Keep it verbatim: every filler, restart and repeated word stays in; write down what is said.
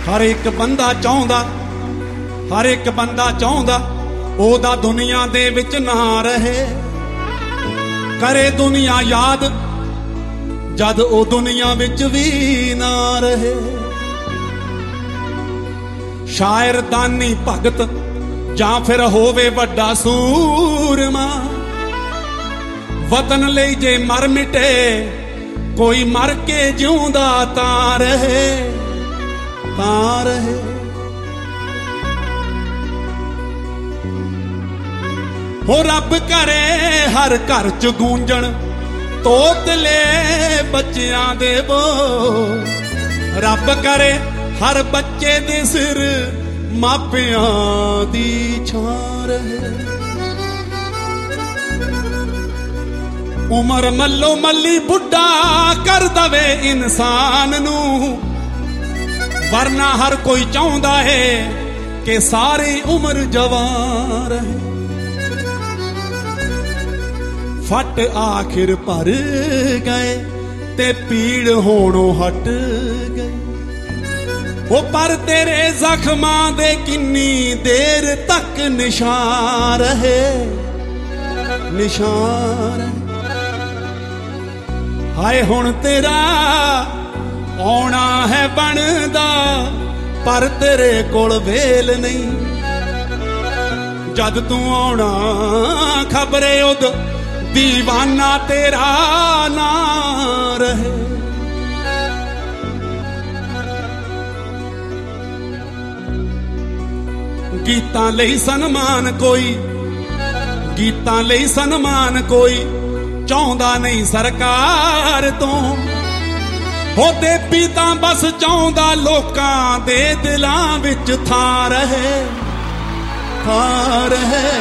हर एक बंदा चाहुंदा हर एक बंदा चाहुंदा ओदा दुनिया दे विच ना रहे, करे दुनिया याद जद ओ दुनिया विच भी ना रहे। शायर दानी भगत जां फिर होवे वड्डा सूरमा, वतन लई जे मर मिटे कोई मर के जिउंदा तां रहे तां रहे। हो रब करे हर घर च गूंजण तोतले बच्चियां दे बो, रब करे हर बच्चे दे सिर मापियां दी छां रहे। उमर मल्लो मल्ली बुढ़ा कर दवे इंसान नू, वरना हर कोई चाहुंदा है कि सारी उम्र जवान रहे। फट आखिर भर गए ते पीड़ होणों हट गई, वो पर तेरे जख्मां दे किन्नी देर तक निशान रहे निशान रहे। हाय हुण तेरा आउणा है बनदा पर तेरे कोल वेल नहीं, जद तू आउणा खबरे उद दीवाना तेरा ना रहे। गीतां लई सन्मान कोई गीतां लई सन्मान कोई चाहुंदा नहीं सरकार तो, होते पीता बस चाहुंदा लोकां दे दिलां विच थां रहे थां रहे।